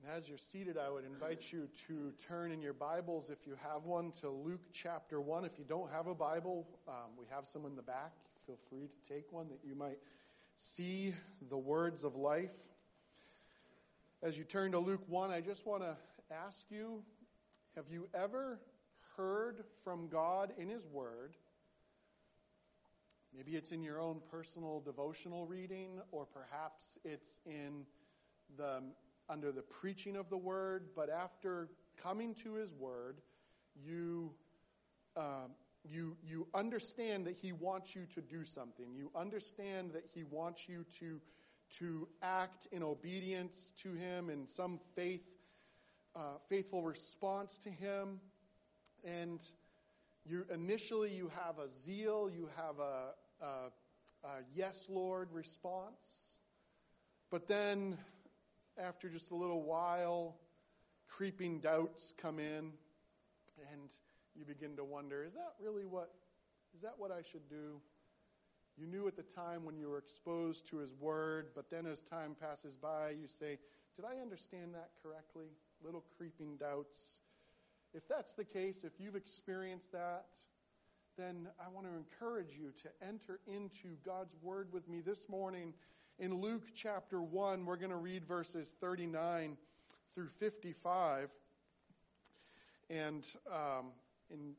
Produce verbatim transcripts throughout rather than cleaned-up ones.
And as you're seated, I would invite you to turn in your Bibles, if you have one, to Luke chapter one. If you don't have a Bible, um, we have some in the back. Feel free to take one that you might see the words of life. As you turn to Luke one, I just want to ask you, have you ever heard from God in His Word? Maybe it's in your own personal devotional reading, or perhaps it's in the under the preaching of the Word, but after coming to His Word, you uh, you you understand that He wants you to do something. You understand that He wants you to to act in obedience to Him, in some faith uh, faithful response to Him, and you initially you have a zeal, you have a, a, a yes, Lord response, but then after just a little while, creeping doubts come in, and you begin to wonder, is that really what, is that what I should do? You knew at the time when you were exposed to His Word, but then as time passes by, you say, did I understand that correctly? Little creeping doubts. If that's the case, if you've experienced that, then I want to encourage you to enter into God's Word with me this morning. In Luke chapter one, we're going to read verses thirty-nine through fifty-five. And um, in,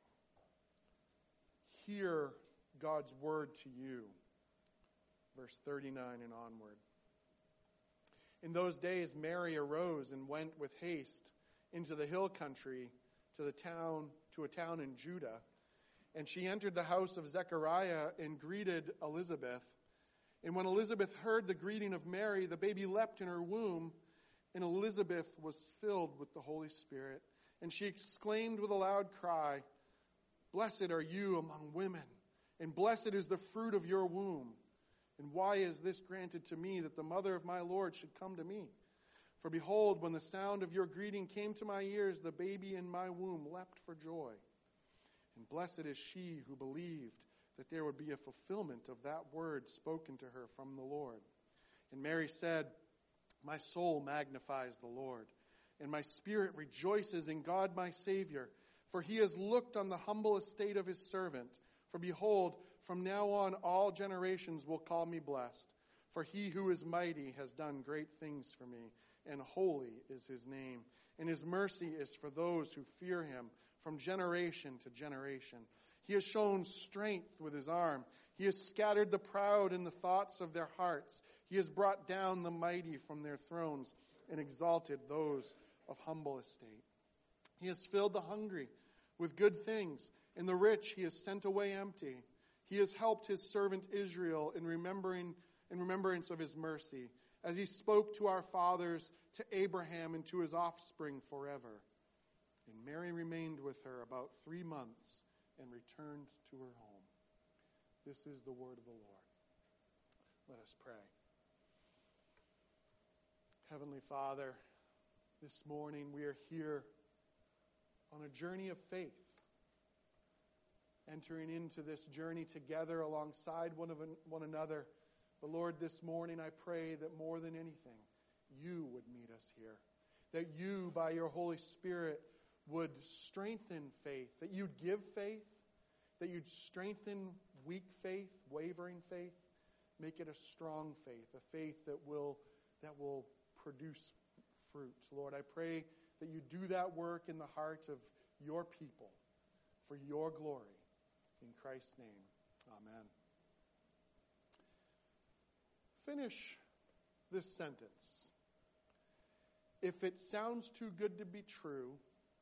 hear God's Word to you. Verse thirty-nine and onward. In those days, Mary arose and went with haste into the hill country to the town, to a town in Judah. And she entered the house of Zechariah and greeted Elizabeth. And when Elizabeth heard the greeting of Mary, the baby leapt in her womb, and Elizabeth was filled with the Holy Spirit. And she exclaimed with a loud cry, "Blessed are you among women, and blessed is the fruit of your womb. And why is this granted to me, that the mother of my Lord should come to me? For behold, when the sound of your greeting came to my ears, the baby in my womb leapt for joy. And blessed is she who believed that there would be a fulfillment of that word spoken to her from the Lord. And Mary said, My soul magnifies the Lord, and my spirit rejoices in God my Savior, for He has looked on the humble estate of His servant. For behold, from now on all generations will call me blessed. For He who is mighty has done great things for me, and holy is His name. And His mercy is for those who fear Him from generation to generation. He has shown strength with His arm. He has scattered the proud in the thoughts of their hearts. He has brought down the mighty from their thrones and exalted those of humble estate. He has filled the hungry with good things, and the rich He has sent away empty. He has helped His servant Israel in remembering in remembrance of His mercy, as He spoke to our fathers, to Abraham, and to his offspring forever. And Mary remained with her about three months and returned to her home. This is the word of the Lord. Let us pray. Heavenly Father, this morning we are here on a journey of faith, entering into this journey together alongside one of one another. But Lord, this morning I pray that more than anything, You would meet us here. That You, by Your Holy Spirit, would strengthen faith. That You'd give faith. That You'd strengthen weak faith, wavering faith. Make it a strong faith, a faith that will, that will produce fruit. Lord, I pray that You do that work in the heart of Your people for Your glory. In Christ's name, amen. Finish this sentence. If it sounds too good to be true,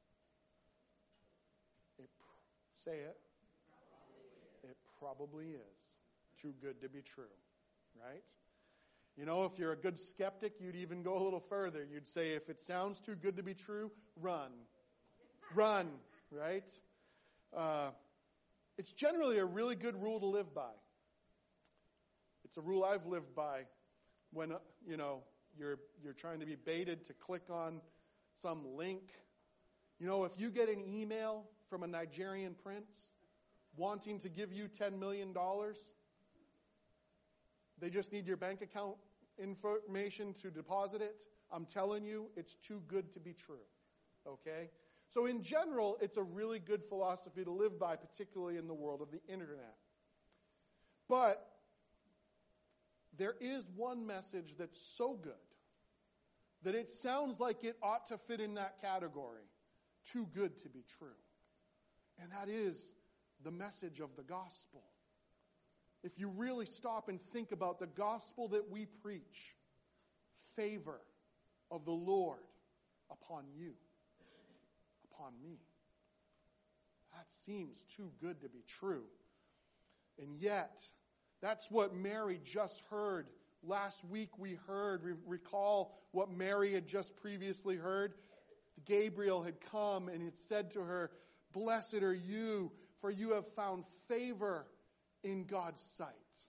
it, say it. It probably is too good to be true, right? You know, if you're a good skeptic, you'd even go a little further. You'd say, if it sounds too good to be true, run. Run, right? Uh, it's generally a really good rule to live by. It's a rule I've lived by when, you know, you're you're trying to be baited to click on some link. You know, if you get an email from a Nigerian prince wanting to give you ten million dollars, they just need your bank account information to deposit it, I'm telling you, it's too good to be true. Okay? So in general, it's a really good philosophy to live by, particularly in the world of the internet. But there is one message that's so good that it sounds like it ought to fit in that category. Too good to be true. And that is the message of the gospel. If you really stop and think about the gospel that we preach, favor of the Lord upon you, upon me. That seems too good to be true. And yet, that's what Mary just heard. Last week we heard, we recall what Mary had just previously heard. Gabriel had come and had said to her, "Blessed are you, for you have found favor in God's sight."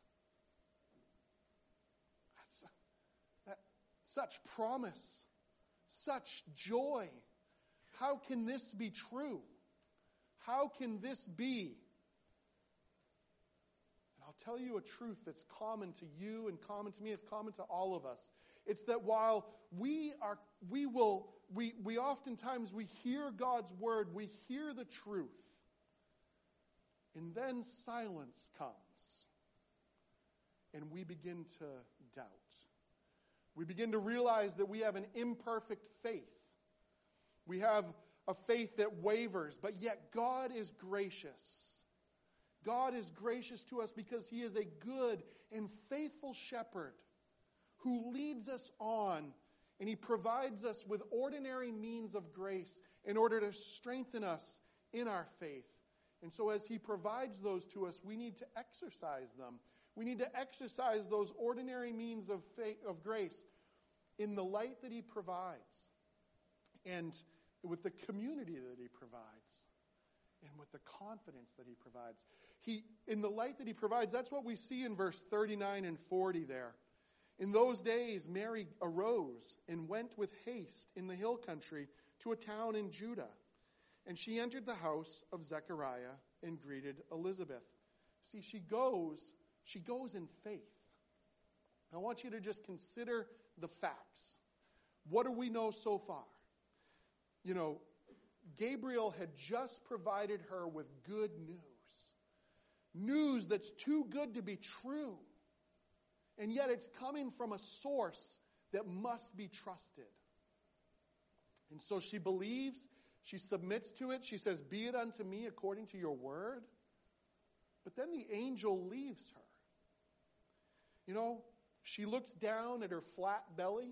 That's that, such promise, such joy. How can this be true? How can this be? And I'll tell you a truth that's common to you and common to me. It's common to all of us. It's that while we are, we will, we, we oftentimes we hear God's word, we hear the truth, and then silence comes, and we begin to doubt. We begin to realize that we have an imperfect faith. We have a faith that wavers, but yet God is gracious. God is gracious to us because He is a good and faithful shepherd who leads us on, and He provides us with ordinary means of grace in order to strengthen us in our faith. And so as He provides those to us, we need to exercise them. We need to exercise those ordinary means of faith, of grace in the light that He provides, and with the community that He provides, and with the confidence that He provides. He, in the light that He provides, that's what we see in verse thirty-nine and forty there. In those days, Mary arose and went with haste in the hill country to a town in Judah. And she entered the house of Zechariah and greeted Elizabeth. See, she goes, she goes in faith. I want you to just consider the facts. What do we know so far? You know, Gabriel had just provided her with good news. News that's too good to be true. And yet it's coming from a source that must be trusted. And so she believes, she submits to it, she says, "Be it unto me according to your word." But then the angel leaves her. You know, she looks down at her flat belly.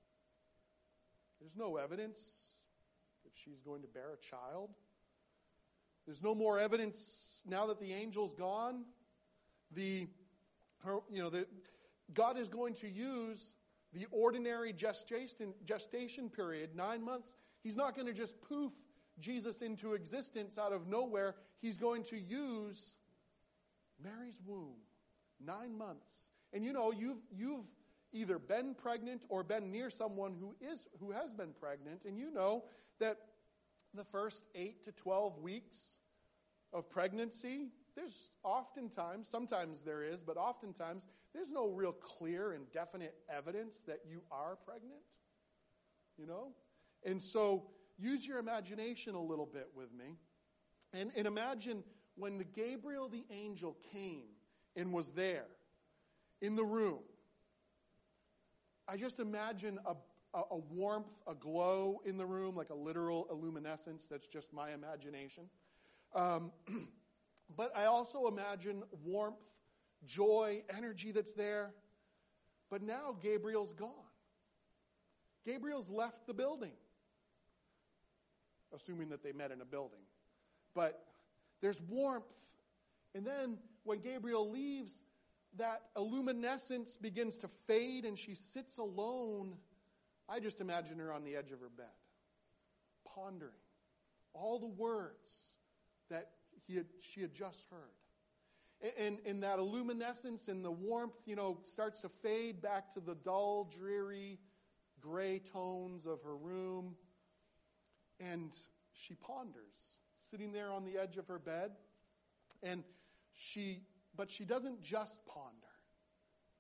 There's no evidence that she's going to bear a child. There's no more evidence now that the angel's gone. The, her, you know, the, God is going to use the ordinary gestation, gestation period, nine months. He's not going to just poof Jesus into existence out of nowhere. He's going to use Mary's womb, nine months. And you know, you've you've either been pregnant or been near someone who is who has been pregnant, and you know that the first eight to twelve weeks of pregnancy, there's oftentimes, sometimes there is, but oftentimes there's no real clear and definite evidence that you are pregnant. You know? And so use your imagination a little bit with me. And, and imagine when the Gabriel the angel came and was there in the room. I just imagine a, a, a warmth, a glow in the room, like a literal illuminescence. That's just my imagination. Um, but I also imagine warmth, joy, energy that's there. But now Gabriel's gone. Gabriel's left the building. Assuming that they met in a building. But there's warmth. And then when Gabriel leaves, that illuminescence begins to fade and she sits alone. I just imagine her on the edge of her bed, pondering all the words that he had, she had just heard. And, and that illuminescence and the warmth, you know, starts to fade back to the dull, dreary, gray tones of her room. And she ponders, sitting there on the edge of her bed. And she, but she doesn't just ponder.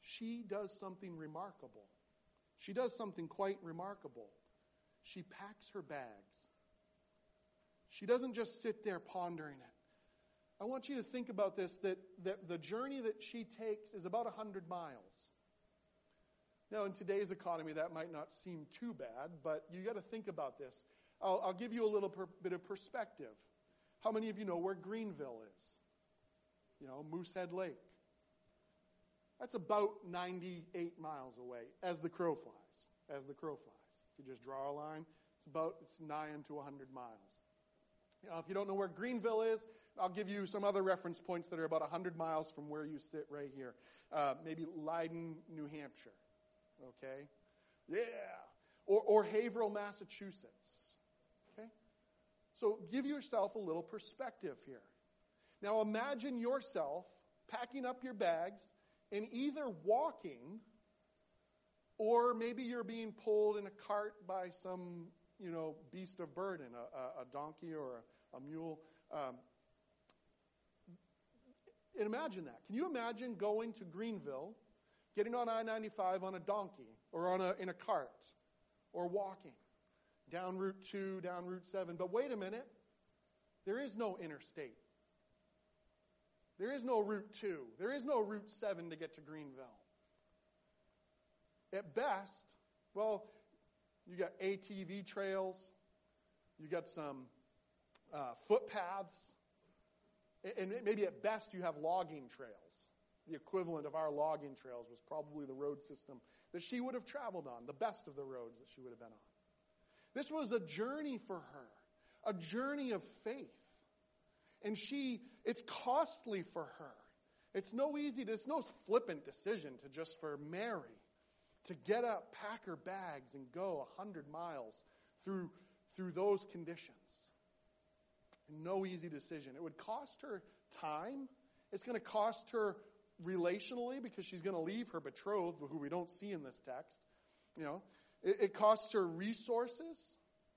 she does something remarkable. She does something quite remarkable. She packs her bags. She doesn't just sit there pondering it. I want you to think about this, that, that the journey that she takes is about one hundred miles. Now, in today's economy, that might not seem too bad, but you got to think about this. I'll, I'll give you a little per, bit of perspective. How many of you know where Greenville is? You know, Moosehead Lake. That's about ninety-eight miles away, as the crow flies. As the crow flies. If you just draw a line, it's about, it's nigh into one hundred miles. You know, if you don't know where Greenville is, I'll give you some other reference points that are about one hundred miles from where you sit right here. Uh, maybe Leiden, New Hampshire. Okay? Yeah. Or, or Haverhill, Massachusetts. Okay? So give yourself a little perspective here. Now imagine yourself packing up your bags and either walking, or maybe you're being pulled in a cart by some, you know, beast of burden, a, a, a donkey or a, a mule. Um, and imagine that. Can you imagine going to Greenville, getting on I ninety-five on a donkey, or on a in a cart, or walking down Route two, down Route seven? But wait a minute. There is no interstate. There is no Route two. There is no Route seven to get to Greenville. At best, well, you got A T V trails, you got some uh, footpaths, and maybe at best you have logging trails. The equivalent of our logging trails was probably the road system that she would have traveled on, the best of the roads that she would have been on. This was a journey for her, a journey of faith. And she, it's costly for her. It's no easy, it's no flippant decision to just for Mary to get up, pack her bags, and go a hundred miles through, through those conditions. No easy decision. It would cost her time. It's going to cost her relationally, because she's going to leave her betrothed, who we don't see in this text. You know, it, it costs her resources.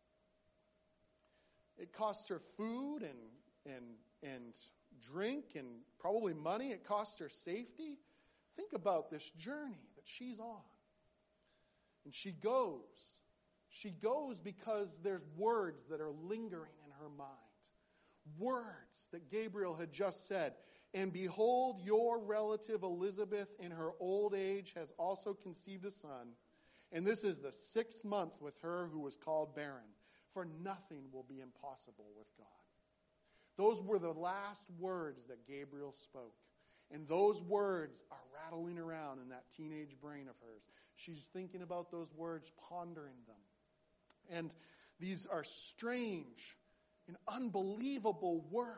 It costs her food and and and drink and probably money. It costs her safety. Think about this journey that she's on. And she goes. She goes because there's words that are lingering in her mind. Words that Gabriel had just said. And behold, your relative Elizabeth in her old age has also conceived a son. And this is the sixth month with her who was called barren. For nothing will be impossible with God. Those were the last words that Gabriel spoke. And those words are rattling around in that teenage brain of hers. She's thinking about those words, pondering them. And these are strange and unbelievable words.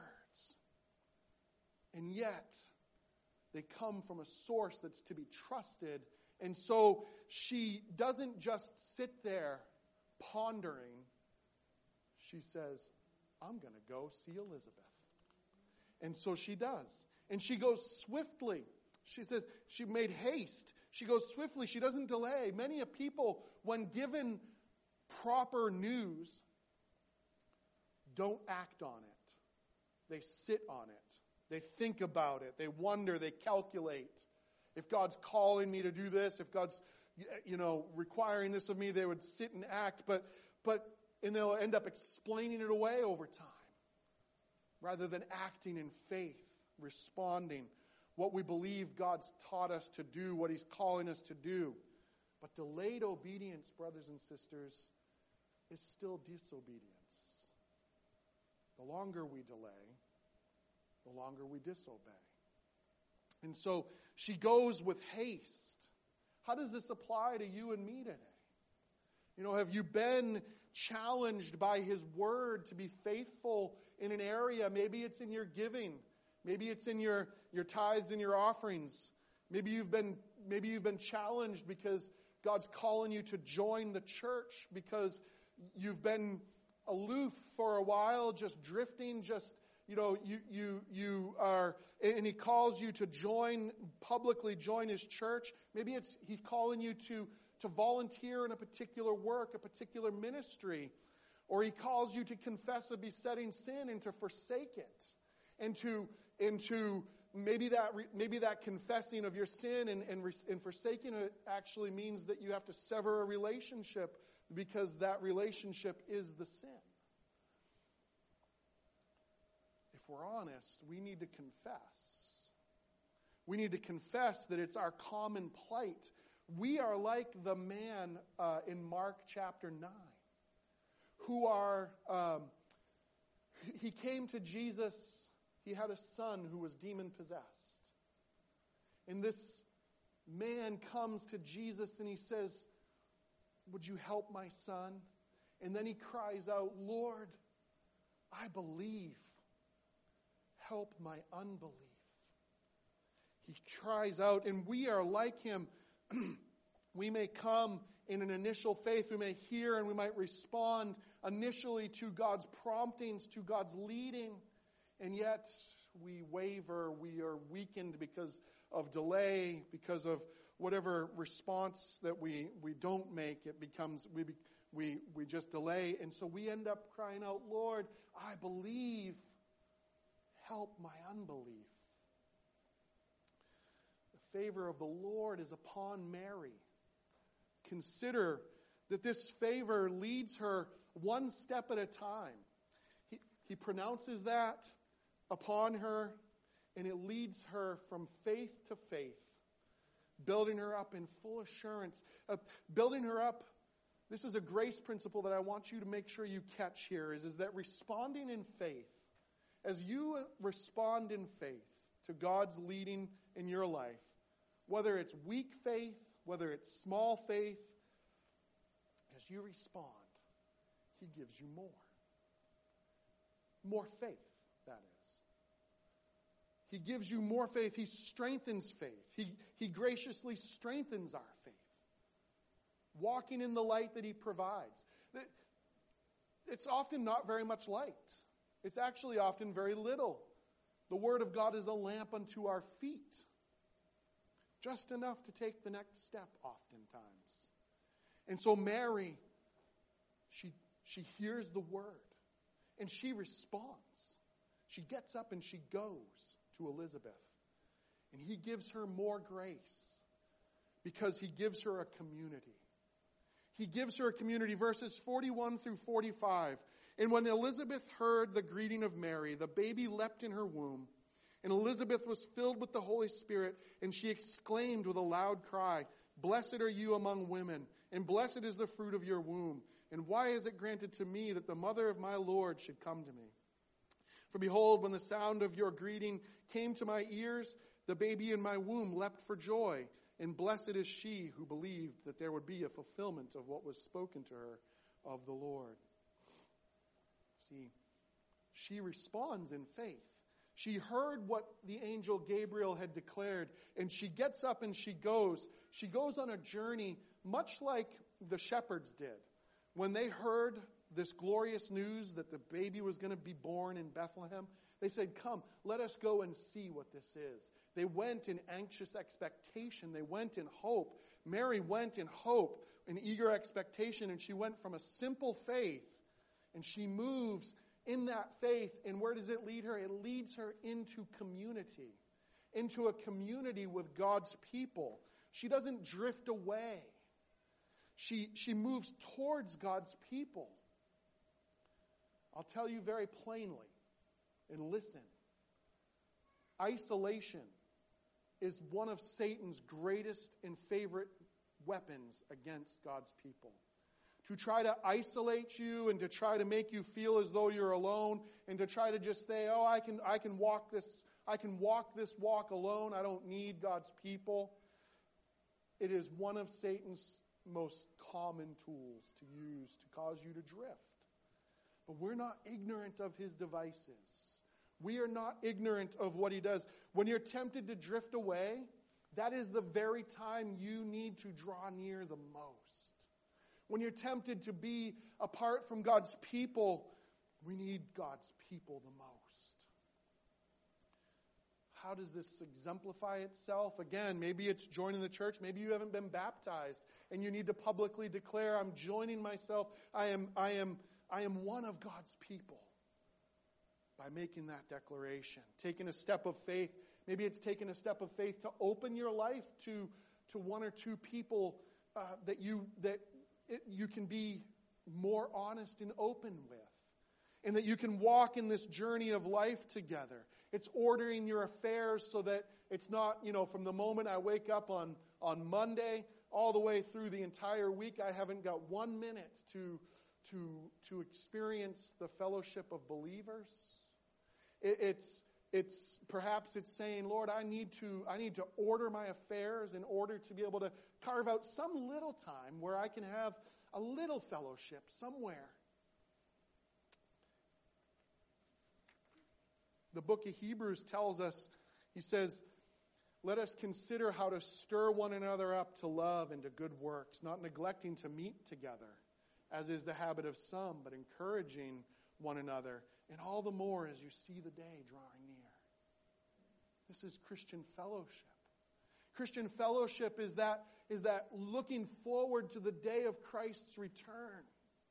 And yet, they come from a source that's to be trusted. And so she doesn't just sit there pondering. She says, I'm going to go see Elizabeth. And so she does. And she goes swiftly. She says she made haste. She goes swiftly. She doesn't delay. Many a people, when given proper news, don't act on it. They sit on it. They think about it. They wonder. They calculate. If God's calling me to do this, if God's, you know, requiring this of me, they would sit and act. But, but, and they'll end up explaining it away over time, rather than acting in faith, responding what we believe God's taught us to do, what He's calling us to do. But delayed obedience, brothers and sisters, is still disobedience. The longer we delay, the longer we disobey. And so she goes with haste. How does this apply to you and me today? You know, have you been challenged by His Word to be faithful in an area? Maybe it's in your giving. Maybe it's in your, your tithes and your offerings. Maybe you've been maybe you've been challenged because God's calling you to join the church, because you've been aloof for a while, just drifting, just, you know, you you you are, and He calls you to join, publicly join His church. Maybe it's He's calling you to, to volunteer in a particular work, a particular ministry. Or He calls you to confess a besetting sin and to forsake it. And to, and to maybe that re, maybe that confessing of your sin and, and, and forsaking it actually means that you have to sever a relationship because that relationship is the sin. If we're honest, we need to confess. We need to confess that it's our common plight. We are like the man uh, in Mark chapter nine, who are, um, he came to Jesus, he had a son who was demon-possessed. And this man comes to Jesus and he says, would you help my son? And then he cries out, Lord, I believe. Help my unbelief. He cries out, and we are like him. We may come in an initial faith. We may hear and we might respond initially to God's promptings, to God's leading. And yet we waver, we are weakened because of delay, because of whatever response that we, we don't make. It becomes, we, we, we just delay. And so we end up crying out, Lord, I believe. Help my unbelief. The favor of the Lord is upon Mary. Consider that this favor leads her one step at a time. He, he pronounces that upon her, and it leads her from faith to faith, building her up in full assurance, uh, building her up. This is a grace principle that I want you to make sure you catch here, is, is that responding in faith, as you respond in faith to God's leading in your life, whether it's weak faith, whether it's small faith, as you respond, He gives you more. More faith, that is. He gives you more faith. He strengthens faith. He, he graciously strengthens our faith. Walking in the light that He provides. It's often not very much light. It's actually often very little. The Word of God is a lamp unto our feet. Just enough to take the next step oftentimes. And so Mary, she, she hears the Word. And she responds. She gets up and she goes to Elizabeth. And He gives her more grace. Because He gives her a community. He gives her a community. Verses forty-one through forty-five. And when Elizabeth heard the greeting of Mary, the baby leapt in her womb. And Elizabeth was filled with the Holy Spirit, and she exclaimed with a loud cry, Blessed are you among women, and blessed is the fruit of your womb. And why is it granted to me that the mother of my Lord should come to me? For behold, when the sound of your greeting came to my ears, the baby in my womb leapt for joy. And blessed is she who believed that there would be a fulfillment of what was spoken to her of the Lord. See, she responds in faith. She heard what the angel Gabriel had declared, and she gets up and she goes. She goes on a journey much like the shepherds did. When they heard this glorious news that the baby was going to be born in Bethlehem, they said, come, let us go and see what this is. They went in anxious expectation. They went in hope. Mary went in hope, in eager expectation, and she went from a simple faith, and she moves in that faith. And where does it lead her? It leads her into community, into a community with God's people. She doesn't drift away. She, she moves towards God's people. I'll tell you very plainly, and listen. Isolation is one of Satan's greatest and favorite weapons against God's people. To try to isolate you and to try to make you feel as though you're alone and to try to just say, oh, I can I can walk this I can walk this walk alone. I don't need God's people. It is one of Satan's most common tools to use to cause you to drift. But we're not ignorant of his devices. We are not ignorant of what he does. When you're tempted to drift away, that is the very time you need to draw near the most. When you're tempted to be apart from God's people, we need God's people the most. How does this exemplify itself? Again, maybe it's joining the church. Maybe you haven't been baptized and you need to publicly declare, I'm joining myself. I am, I am, I am one of God's people. By making that declaration, taking a step of faith, Maybe it's taken a step of faith to open your life to, to one or two people uh, that you that it, you can be more honest and open with. And that you can walk in this journey of life together. It's ordering your affairs so that it's not, you know, from the moment I wake up on, on Monday all the way through the entire week, I haven't got one minute to, to, to experience the fellowship of believers. It, it's, it's, perhaps it's saying, Lord, I need to, I need to order my affairs in order to be able to carve out some little time where I can have a little fellowship somewhere. The book of Hebrews tells us, he says, let us consider how to stir one another up to love and to good works, not neglecting to meet together, as is the habit of some, but encouraging one another, and all the more as you see the day drawing near. This is Christian fellowship. Christian fellowship is that, is that looking forward to the day of Christ's return.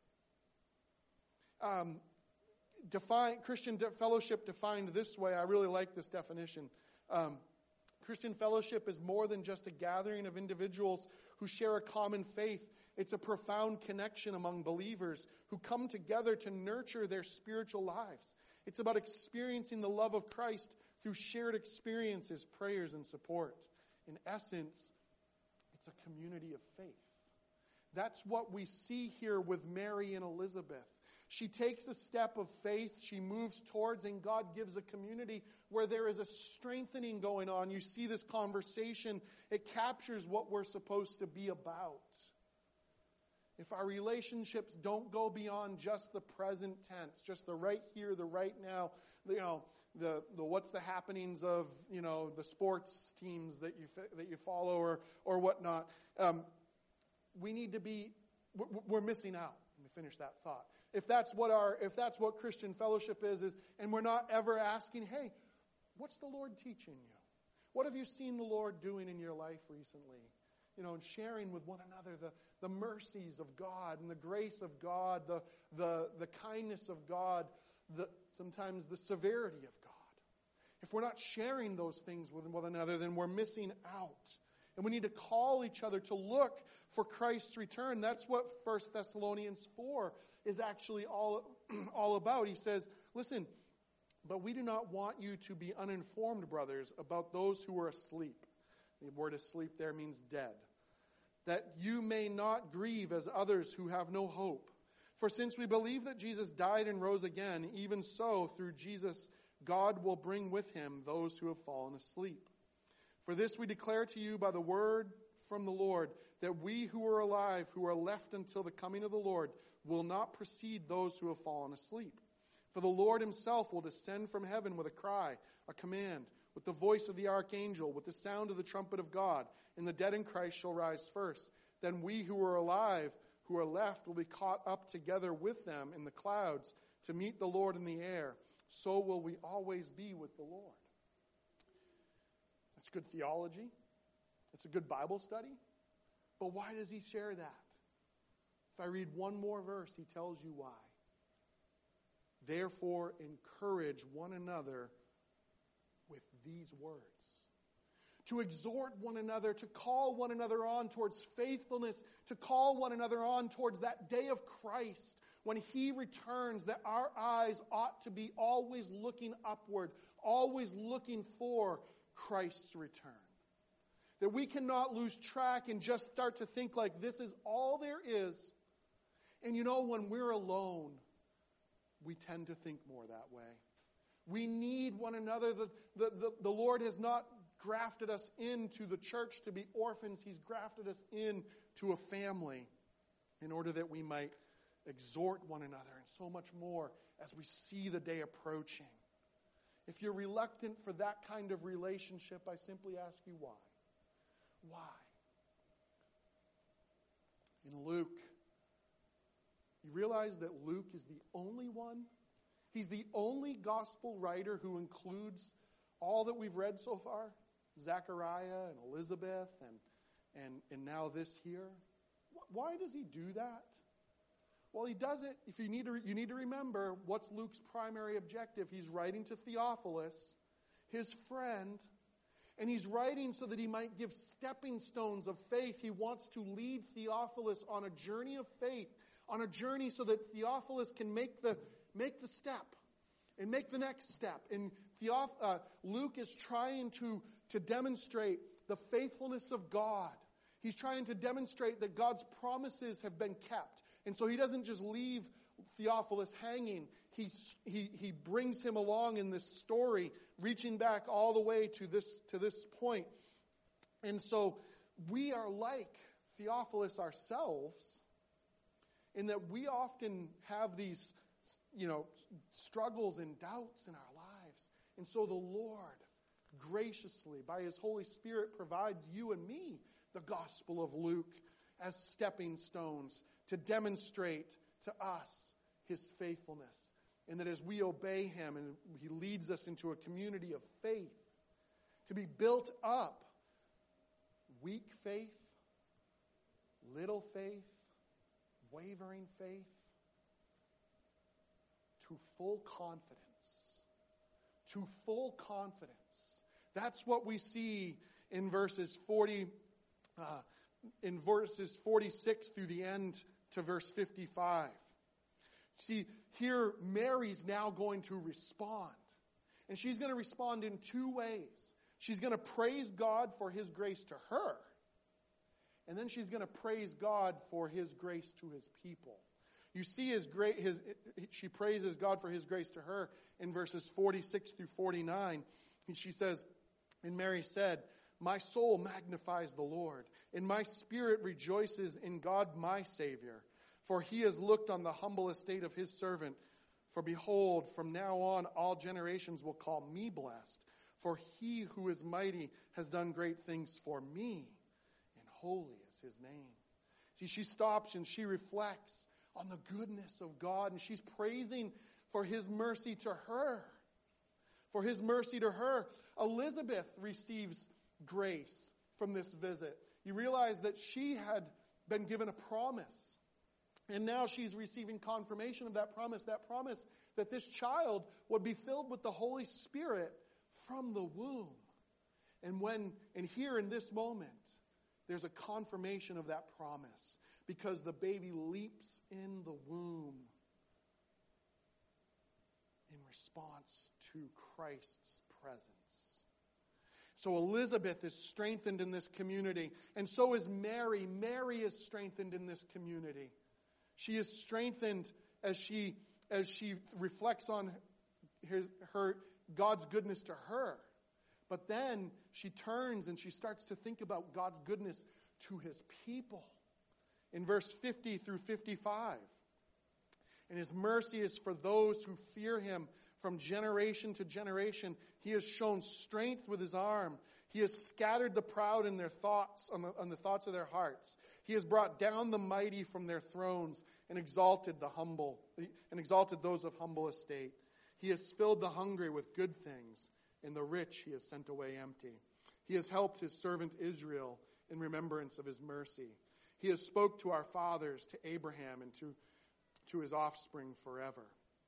Um, define, Christian de- fellowship defined this way, I really like this definition. Um, Christian fellowship is more than just a gathering of individuals who share a common faith. It's a profound connection among believers who come together to nurture their spiritual lives. It's about experiencing the love of Christ through shared experiences, prayers, and support. In essence, it's a community of faith. That's what we see here with Mary and Elizabeth. She takes a step of faith, she moves towards, and God gives a community where there is a strengthening going on. You see this conversation, it captures what we're supposed to be about. If our relationships don't go beyond just the present tense, just the right here, the right now, you know, the, the what's the happenings of, you know, the sports teams that you that you follow or or whatnot, um, we need to be, we're, we're missing out. Let me finish that thought. If that's what our, if that's what Christian fellowship is, is, and we're not ever asking, hey, what's the Lord teaching you? What have you seen the Lord doing in your life recently? You know, and sharing with one another the, the mercies of God and the grace of God, the, the, the kindness of God, the, sometimes the severity of God. If we're not sharing those things with one another, then we're missing out. And we need to call each other to look for Christ's return. That's what First Thessalonians four is actually all, all about. He says, listen, but we do not want you to be uninformed, brothers, about those who are asleep. The word asleep there means dead. That you may not grieve as others who have no hope. For since we believe that Jesus died and rose again, even so, through Jesus, God will bring with him those who have fallen asleep. For this we declare to you by the word from the Lord, that we who are alive, who are left until the coming of the Lord, will not precede those who have fallen asleep. For the Lord himself will descend from heaven with a cry, a command, with the voice of the archangel, with the sound of the trumpet of God, and the dead in Christ shall rise first. Then we who are alive, who are left, will be caught up together with them in the clouds to meet the Lord in the air. So will we always be with the Lord. That's good theology. It's a good Bible study. But why does he share that? If I read one more verse, he tells you why. Therefore, encourage one another with these words. To exhort one another, to call one another on towards faithfulness, to call one another on towards that day of Christ when he returns, that our eyes ought to be always looking upward, always looking for Christ's return. That we cannot lose track and just start to think like this is all there is. And you know, when we're alone, we tend to think more that way. We need one another. The, the, the, the Lord has not grafted us into the church to be orphans. He's grafted us into a family in order that we might exhort one another and so much more as we see the day approaching. If you're reluctant for that kind of relationship, I simply ask you why. Why? In Luke, you realize that Luke is the only one? He's the only gospel writer who includes all that we've read so far. Zechariah and Elizabeth and, and, and now this here. Why does he do that? Well, he does it, if you need to, you need to remember what's Luke's primary objective. He's writing to Theophilus, his friend, And he's writing so that he might give stepping stones of faith. He wants to lead Theophilus on a journey of faith, on a journey so that Theophilus can make the, make the step and make the next step. And Theoph- uh, Luke is trying to, to demonstrate the faithfulness of God. He's trying to demonstrate that God's promises have been kept. And so he doesn't just leave Theophilus hanging. He, he, he brings him along in this story, reaching back all the way to this, to this point. And so we are like Theophilus ourselves in that we often have these, you know, struggles and doubts in our lives. And so the Lord graciously, by His Holy Spirit, provides you and me the Gospel of Luke as stepping stones to demonstrate to us His faithfulness. And that as we obey Him and He leads us into a community of faith, to be built up, weak faith, little faith, wavering faith, to full confidence. To full confidence. That's what we see in verses forty, uh, in verses forty-six through the end to verse fifty-five. See, here Mary's now going to respond. And she's going to respond in two ways. She's going to praise God for His grace to her. And then she's going to praise God for His grace to His people. You see his great his she praises God for His grace to her in verses forty-six through forty-nine. She says, and Mary said, "My soul magnifies the Lord, and my spirit rejoices in God my Savior. For He has looked on the humble estate of His servant. For behold, from now on all generations will call me blessed. For He who is mighty has done great things for me, and holy is His name." See, she stops and she reflects on the goodness of God, and she's praising for His mercy to her. For His mercy to her. Elizabeth receives grace from this visit. You realize that she had been given a promise. And now she's receiving confirmation of that promise. That promise that this child would be filled with the Holy Spirit from the womb. And when, and here in this moment, there's a confirmation of that promise. Because the baby leaps in the womb in response to Christ's presence. So Elizabeth is strengthened in this community. And so is Mary. Mary is strengthened in this community. She is strengthened as she as she reflects on her, her God's goodness to her. But then she turns and she starts to think about God's goodness to His people. In verse fifty through fifty-five. And His mercy is for those who fear Him from generation to generation. He has shown strength with His arm. He has scattered the proud in their thoughts, on the, on the thoughts of their hearts. He has brought down the mighty from their thrones and exalted the humble, and exalted those of humble estate. He has filled the hungry with good things, and the rich He has sent away empty. He has helped His servant Israel in remembrance of His mercy. He has spoke to our fathers, to Abraham, and to, to his offspring forever.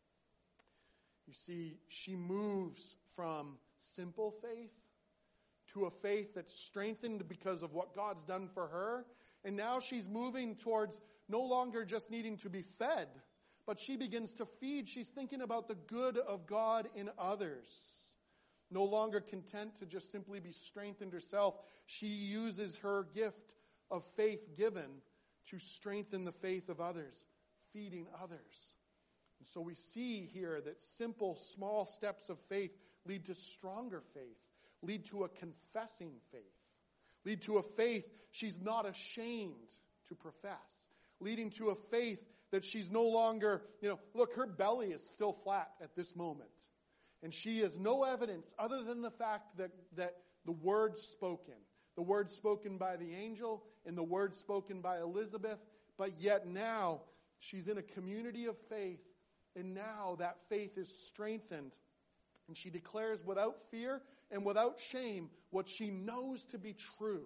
You see, she moves from simple faith to a faith that's strengthened because of what God's done for her. And now she's moving towards no longer just needing to be fed, but she begins to feed. She's thinking about the good of God in others. No longer content to just simply be strengthened herself, she uses her gift of faith given to strengthen the faith of others, feeding others. And so we see here that simple, small steps of faith lead to stronger faith, lead to a confessing faith, lead to a faith she's not ashamed to profess, leading to a faith that she's no longer, you know, look, her belly is still flat at this moment. And she has no evidence other than the fact that, that the word spoken, the word spoken by the angel and the word spoken by Elizabeth, but yet now she's in a community of faith, and now that faith is strengthened. And she declares without fear and without shame what she knows to be true.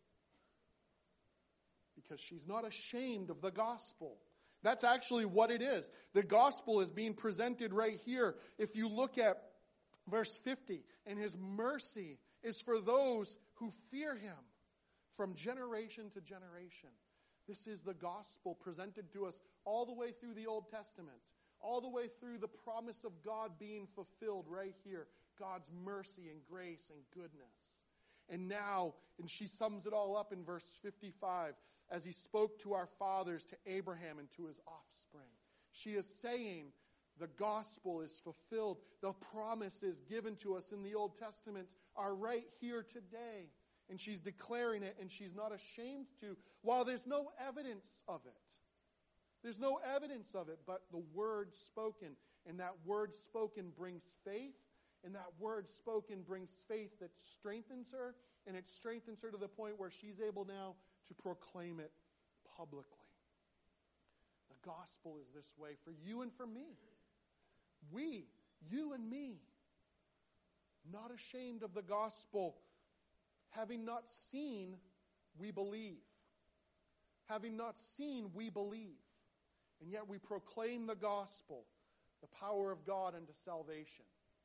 Because she's not ashamed of the gospel. That's actually what it is. The gospel is being presented right here. If you look at verse fifty, and His mercy is for those who fear him from generation to generation. This is the gospel presented to us all the way through the Old Testament, all the way through the promise of God being fulfilled right here, God's mercy and grace and goodness. And now, and she sums it all up in verse fifty-five, as he spoke to our fathers, to Abraham and to his offspring. She is saying the gospel is fulfilled. The promises given to us in the Old Testament are right here today. And she's declaring it, and she's not ashamed to, while there's no evidence of it. There's no evidence of it, but the word spoken. And that word spoken brings faith. And that word spoken brings faith that strengthens her. And it strengthens her to the point where she's able now to proclaim it publicly. The gospel is this way for you and for me. We, you and me, not ashamed of the gospel. Having not seen, we believe. Having not seen, we believe. And yet we proclaim the gospel, the power of God unto salvation.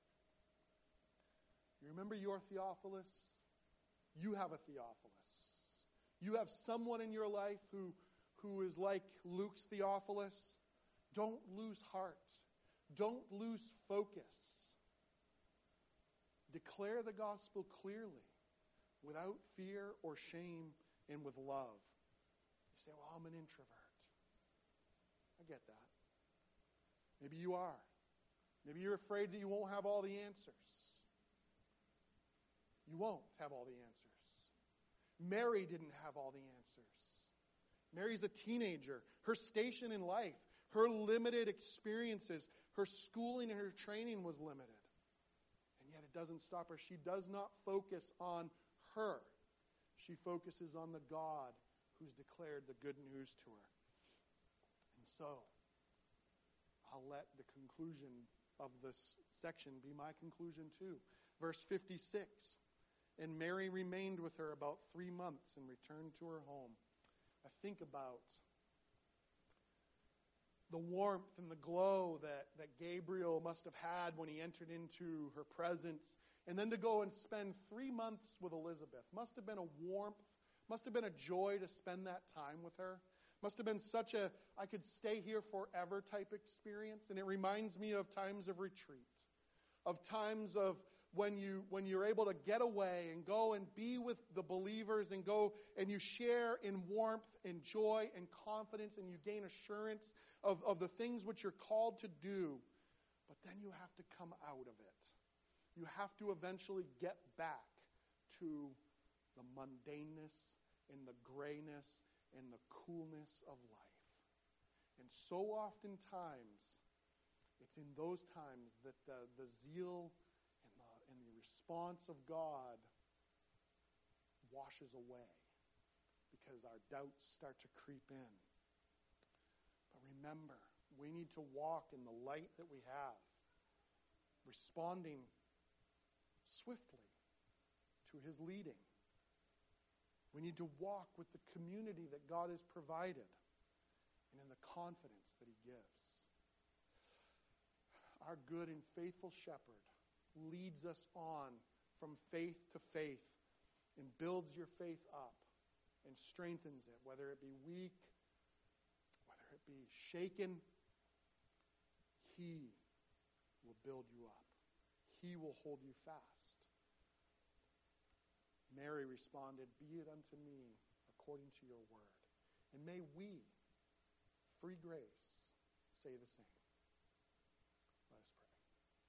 You remember your Theophilus? You have a Theophilus. You have someone in your life who, who is like Luke's Theophilus. Don't lose heart. Don't lose focus. Declare the gospel clearly, without fear or shame, and with love. You say, well, I'm an introvert. I get that. Maybe you are. Maybe you're afraid that you won't have all the answers. You won't have all the answers. Mary didn't have all the answers. Mary's a teenager. Her station in life, her limited experiences, her schooling and her training was limited. And yet it doesn't stop her. She does not focus on her. She focuses on the God who's declared the good news to her. And so, I'll let the conclusion of this section be my conclusion too. Verse fifty-six. And Mary remained with her about three months and returned to her home. I think about the warmth and the glow that, that Gabriel must have had when he entered into her presence. And then to go and spend three months with Elizabeth. Must have been a warmth, must have been a joy to spend that time with her. Must have been such a, I could stay here forever type experience. And it reminds me of times of retreat. Of times of when you when you're able to get away and go and be with the believers and go and you share in warmth and joy and confidence and you gain assurance of, of the things which you're called to do. But then you have to come out of it. You have to eventually get back to the mundaneness and the grayness and the coolness of life. And so oftentimes, it's in those times that the, the zeal and the, and the response of God washes away because our doubts start to creep in. But remember, we need to walk in the light that we have, responding swiftly to his leading. We need to walk with the community that God has provided and in the confidence that he gives. Our good and faithful shepherd leads us on from faith to faith and builds your faith up and strengthens it, whether it be weak, whether it be shaken. He will build you up. He will hold you fast. Mary responded, "Be it unto me according to your word." And may we, free grace, say the same. Let us pray.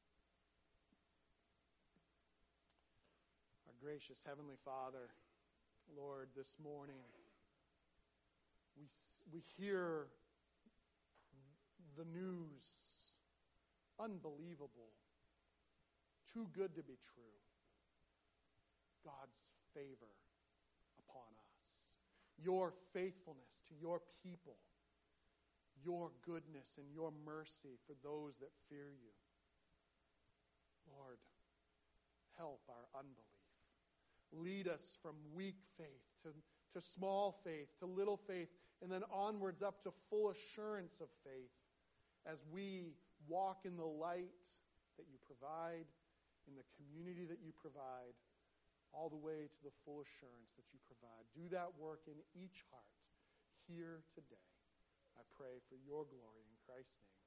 Our gracious Heavenly Father, Lord, this morning we, we hear the news, unbelievable, too good to be true. God's favor upon us, your faithfulness to your people, your goodness and your mercy for those that fear you. Lord, help our unbelief. Lead us from weak faith to, to small faith, to little faith, and then onwards up to full assurance of faith as we walk in the light that you provide, in the community that you provide, all the way to the full assurance that you provide. Do that work in each heart here today. I pray for your glory in Christ's name.